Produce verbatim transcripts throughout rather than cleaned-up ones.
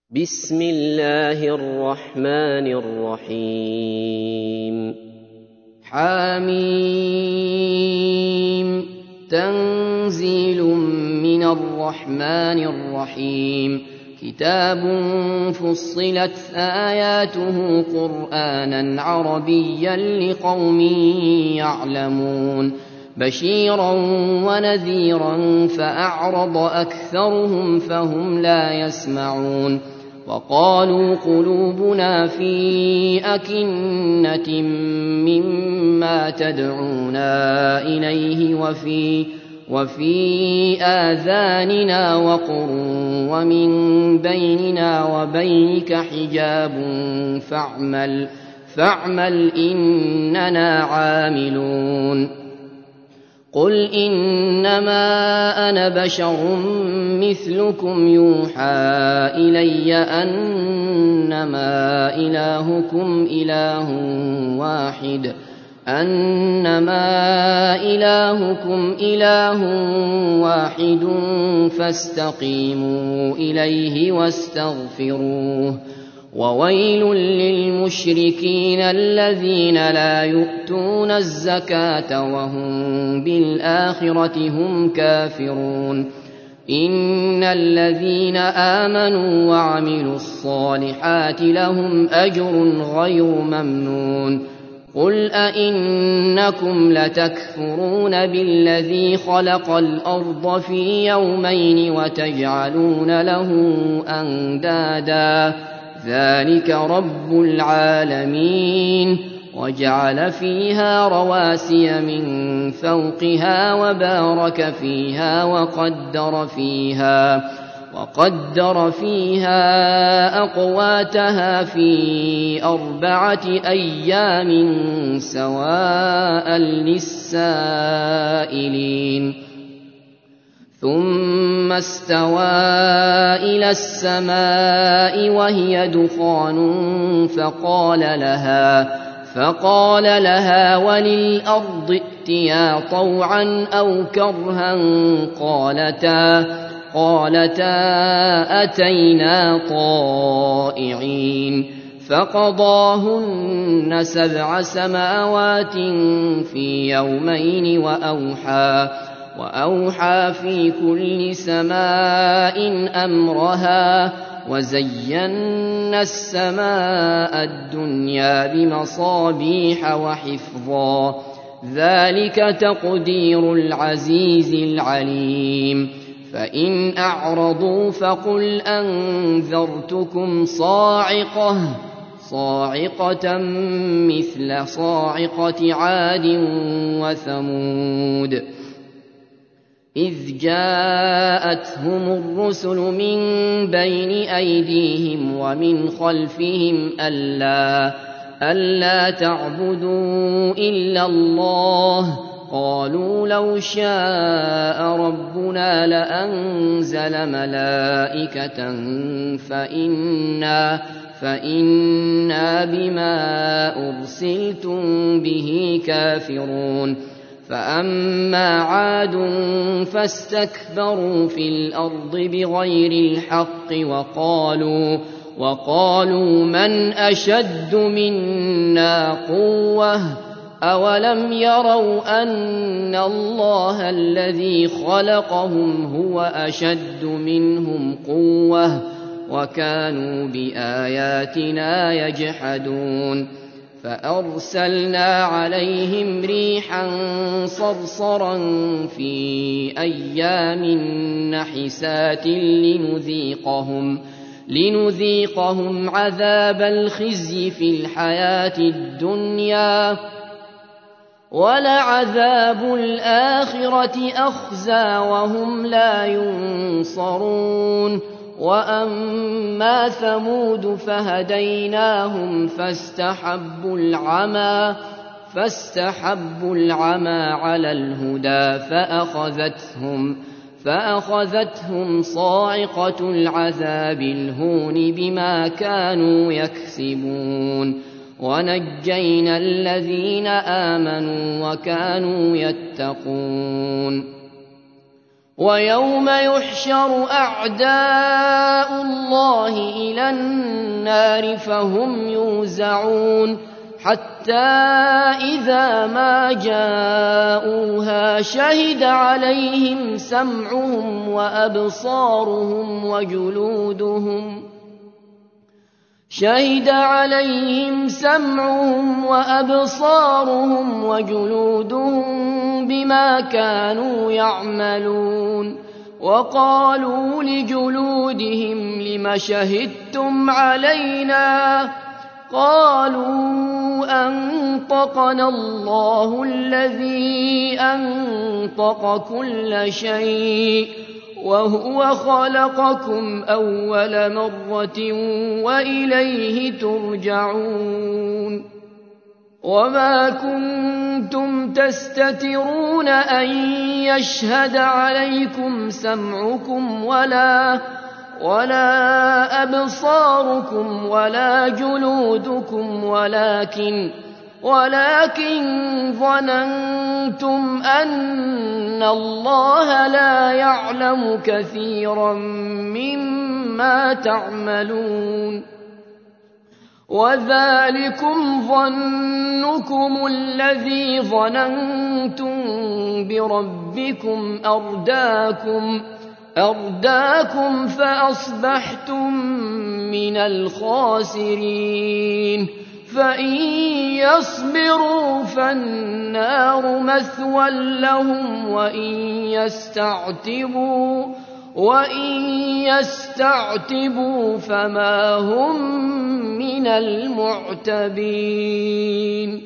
بسم الله الرحمن الرحيم حميم تنزيل من الرحمن الرحيم كتاب فصلت آياته قرآنا عربيا لقوم يعلمون بشيرا ونذيرا فأعرض أكثرهم فهم لا يسمعون وقالوا قلوبنا في أكنة مما تدعونا إليه وفي وفي آذاننا وقر ومن بيننا وبينك حجاب فاعمل فاعمل إننا عاملون قل إنما أنا بشر مثلكم يوحى إلي أنما إلهكم إله واحد أنما إلهكم إله واحد فاستقيموا إليه واستغفروه وويل للمشركين الذين لا يؤتون الزكاة وهم بالآخرة هم كافرون إن الذين آمنوا وعملوا الصالحات لهم أجر غير ممنون قل أئنكم لتكفرون بالذي خلق الأرض في يومين وتجعلون له أندادا ذلك رب العالمين وجعل فيها رواسي من فوقها وبارك فيها وقدر فيها وقدر فيها أقواتها في أربعة أيام سواء للسائلين ثم استوى إلى السماء وهي دخان فقال لها فقال لها وللأرض ائتيا طوعا أو كرها قالتا قالتا أتينا طائعين فقضاهن سبع سماوات في يومين وأوحى وأوحى في كل سماء أمرها وزينا السماء الدنيا بمصابيح وحفظا ذلك تقدير العزيز العليم فإن أعرضوا فقل أنذرتكم صاعقة صاعقة مثل صاعقة عاد وثمود إذ جاءتهم الرسل من بين أيديهم ومن خلفهم ألا ألا تعبدوا إلا الله قالوا لو شاء ربنا لأنزل ملائكة فإنا فإنا بما أرسلتم به كافرون فأما عاد فاستكبروا في الأرض بغير الحق وقالوا وقالوا من أشد منا قوة أولم يروا أن الله الذي خلقهم هو أشد منهم قوة وكانوا بآياتنا يجحدون فأرسلنا عليهم ريحا صرصرا في أيام نحسات لنذيقهم لنذيقهم عذاب الخزي في الحياة الدنيا ولعذاب الآخرة أخزى وهم لا ينصرون وأما ثمود فهديناهم فاستحبوا العمى فاستحبوا العمى على الهدى فأخذتهم فأخذتهم صاعقة العذاب الهون بما كانوا يكسبون ونجينا الذين آمنوا وكانوا يتقون ويوم يحشر أعداء الله إلى النار فهم يوزعون حتى إذا ما جاءوها شهد عليهم سمعهم وأبصارهم وجلودهم شهد عليهم سمعهم وأبصارهم وجلودهم بما كانوا يعملون وقالوا لجلودهم لم شهدتم علينا قالوا أنطقنا الله الذي أنطق كل شيء وهو خلقكم أول مرة وإليه ترجعون وما كنتم تستترون أن يشهد عليكم سمعكم ولا ولا أبصاركم ولا جلودكم ولكن ولكن ظننتم أن الله لا يعلم كثيرا مما تعملون وذلكم ظنكم الذي ظننتم بربكم أرداكم أرداكم فأصبحتم من الخاسرين فإن يصبروا فالنار مثوى لهم وإن يستعتبوا وإن يستعتبوا فما هم من المعتبين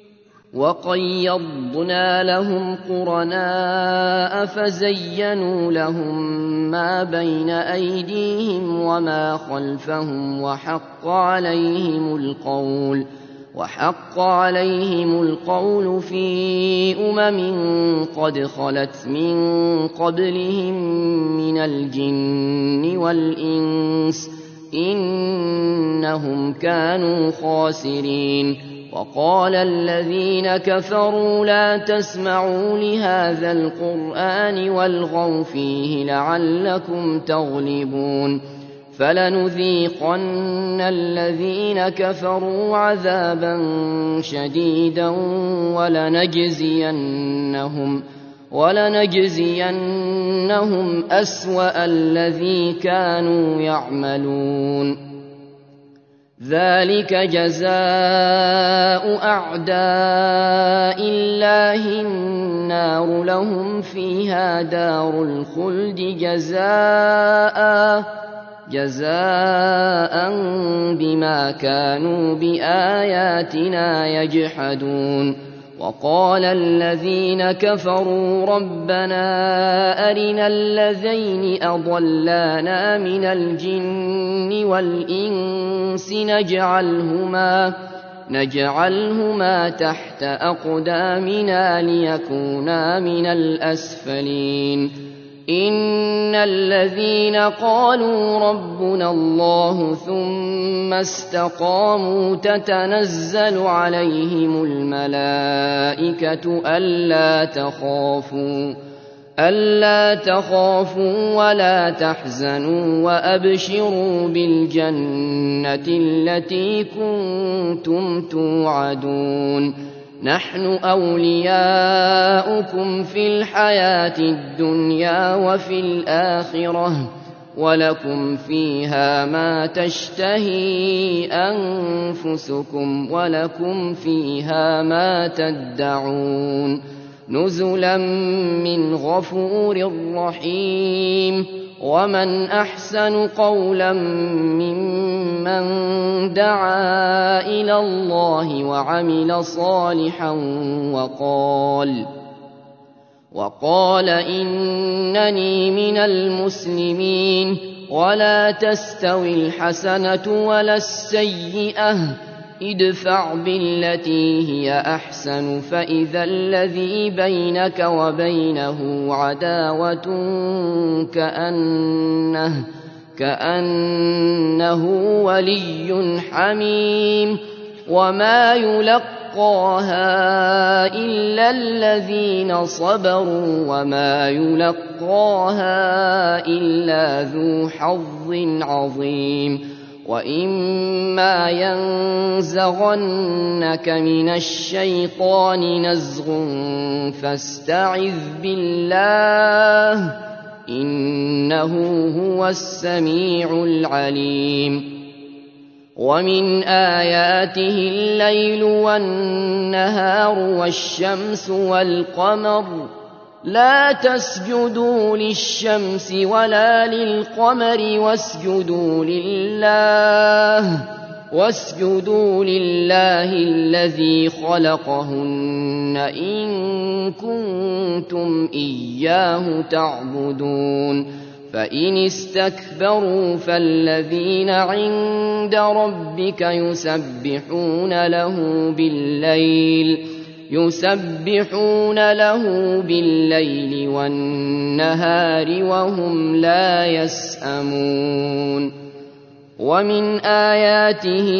وقيضنا لهم قرناء فزينوا لهم ما بين أيديهم وما خلفهم وحق عليهم القول وحق عليهم القول في أمم قد خلت من قبلهم من الجن والإنس إنهم كانوا خاسرين وقال الذين كفروا لا تسمعوا لهذا القرآن والغوا فيه لعلكم تغلبون فلنذيقن الذين كفروا عذابا شديدا ولنجزينهم ولنجزينهم أسوأ الذي كانوا يعملون ذلك جزاء أعداء الله النار لهم فيها دار الخلد جزاء جزاء بما كانوا بآياتنا يجحدون وقال الذين كفروا ربنا أرنا الذين أضلانا من الجن والإنس نجعلهما نجعلهما تحت أقدامنا ليكونا من الأسفلين إن الذين قالوا ربنا الله ثم استقاموا تتنزل عليهم الملائكة ألا تخافوا ألا تخافوا ولا تحزنوا وأبشروا بالجنة التي كنتم توعدون نحن أولياؤكم في الحياة الدنيا وفي الآخرة ولكم فيها ما تشتهي أنفسكم ولكم فيها ما تدعون نزلا من غفور رحيم ومن أحسن قولا ممن دعا إلى الله وعمل صالحا وقال وقال إنني من المسلمين ولا تستوي الحسنة ولا السيئة ادفع بالتي هي أحسن فإذا الذي بينك وبينه عداوة كأنه كأنه ولي حميم وما يلقى يلقاها إلا الذين صبروا وما يلقاها إلا ذو حظ عظيم وإما ينزغنك من الشيطان نزغ فاستعذ بالله إنه هو السميع العليم ومن آياته الليل والنهار والشمس والقمر لا تسجدوا للشمس ولا للقمر واسجدوا لله واسجدوا لله الذي خلقهن إن كنتم إياه تعبدون فإن استكبروا فالذين عند ربك يسبحون له بالليل يسبحون له بالليل والنهار وهم لا يسأمون ومن آياته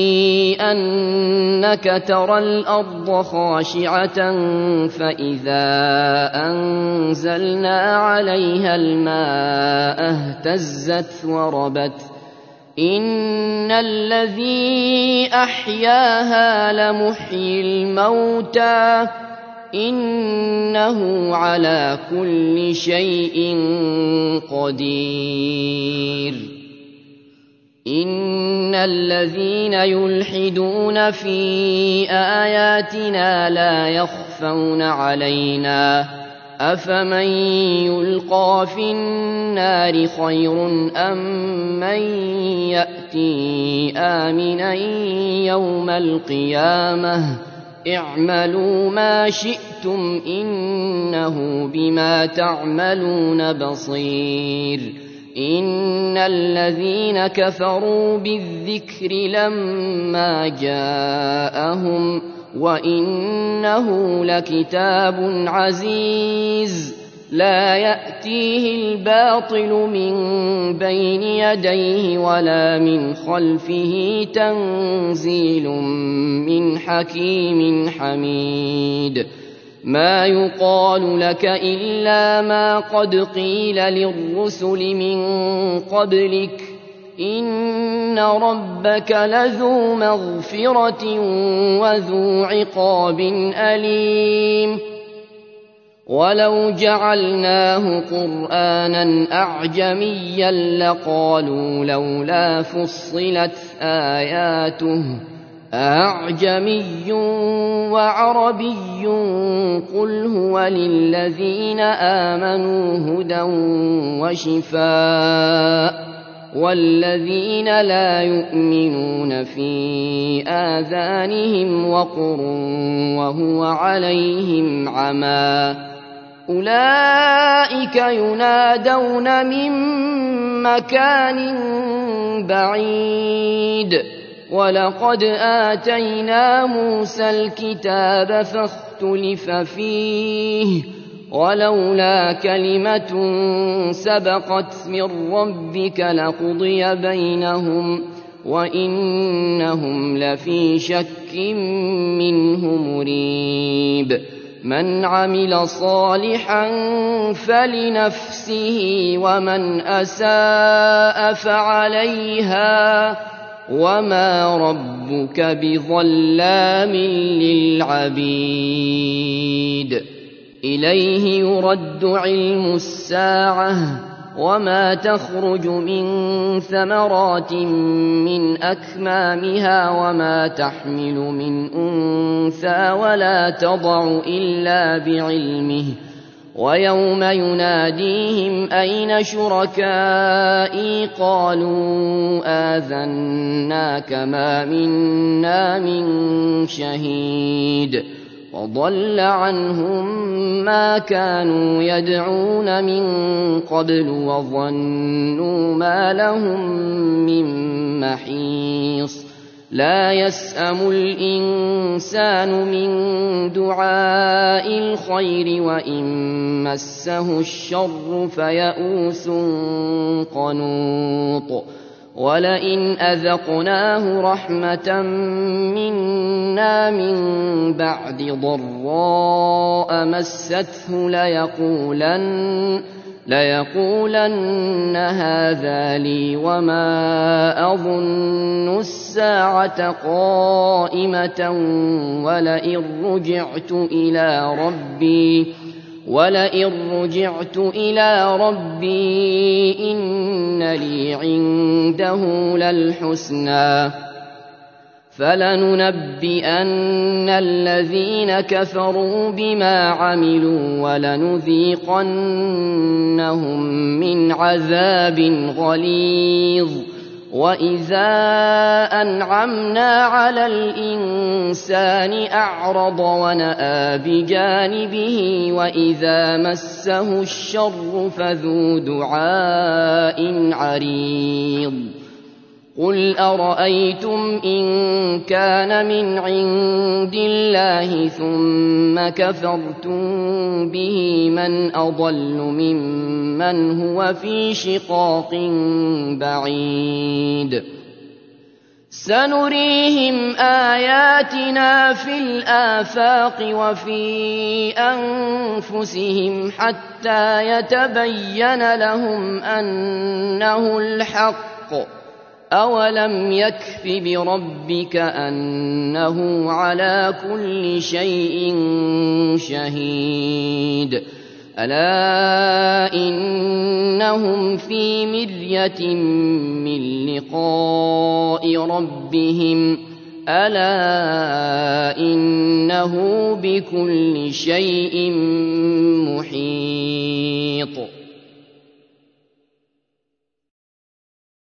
أنك ترى الأرض خاشعة فإذا أنزلنا عليها الماء اهتزت وربت إن الذي أحياها لمحيي الموتى إنه على كل شيء قدير إن الذين يلحدون في آياتنا لا يخفون علينا أفمن يلقى في النار خير أم من يأتي آمنا يوم القيامة اعملوا ما شئتم إنه بما تعملون بصير إن الذين كفروا بالذكر لما جاءهم وإنه لكتاب عزيز لا يأتيه الباطل من بين يديه ولا من خلفه تنزيل من حكيم حميد ما يقال لك إلا ما قد قيل للرسل من قبلك إن ربك لذو مغفرة وذو عقاب أليم ولو جعلناه قرآنا أعجميا لقالوا لولا فصلت آياته أعجمي وعربي قل هو للذين آمنوا هدى وشفاء والذين لا يؤمنون في آذانهم وقر وهو عليهم عمى أولئك ينادون من مكان بعيد ولقد آتينا موسى الكتاب فاختلف فيه ولولا كلمة سبقت من ربك لقضي بينهم وإنهم لفي شك منه مريب من عمل صالحا فلنفسه ومن أساء فعليها وما ربك بظلام للعبيد إليه يرد علم الساعة وما تخرج من ثمرات من أكمامها وما تحمل من أنثى ولا تضع إلا بعلمه ويوم يناديهم أين شركائي قالوا آذناك ما منا من شهيد وضل عنهم ما كانوا يدعون من قبل وظنوا ما لهم من محيص لا يسأم الإنسان من دعاء الخير وإن مسه الشر فيئوس قنوط ولئن أذقناه رحمة منا من بعد ضراء مسته ليقولن, ليقولن هذا لي وما أظن الساعة قائمة ولئن رجعت إلى ربي ولئن رجعت إلى ربي إن لي عنده للحسنى فلننبئن الذين كفروا بما عملوا ولنذيقنهم من عذاب غليظ وإذا أنعمنا على الإنسان أعرض ونأى بجانبه وإذا مسه الشر فذو دعاء عريض قل أرأيتم إن كان من عند الله ثم كفرتم به من أضل ممن هو في شقاق بعيد سنريهم آياتنا في الآفاق وفي أنفسهم حتى يتبين لهم أنه الحق أولم يكف بربك أنه على كل شيء شهيد ألا إنهم في مرية من لقاء ربهم ألا إنه بكل شيء محيط.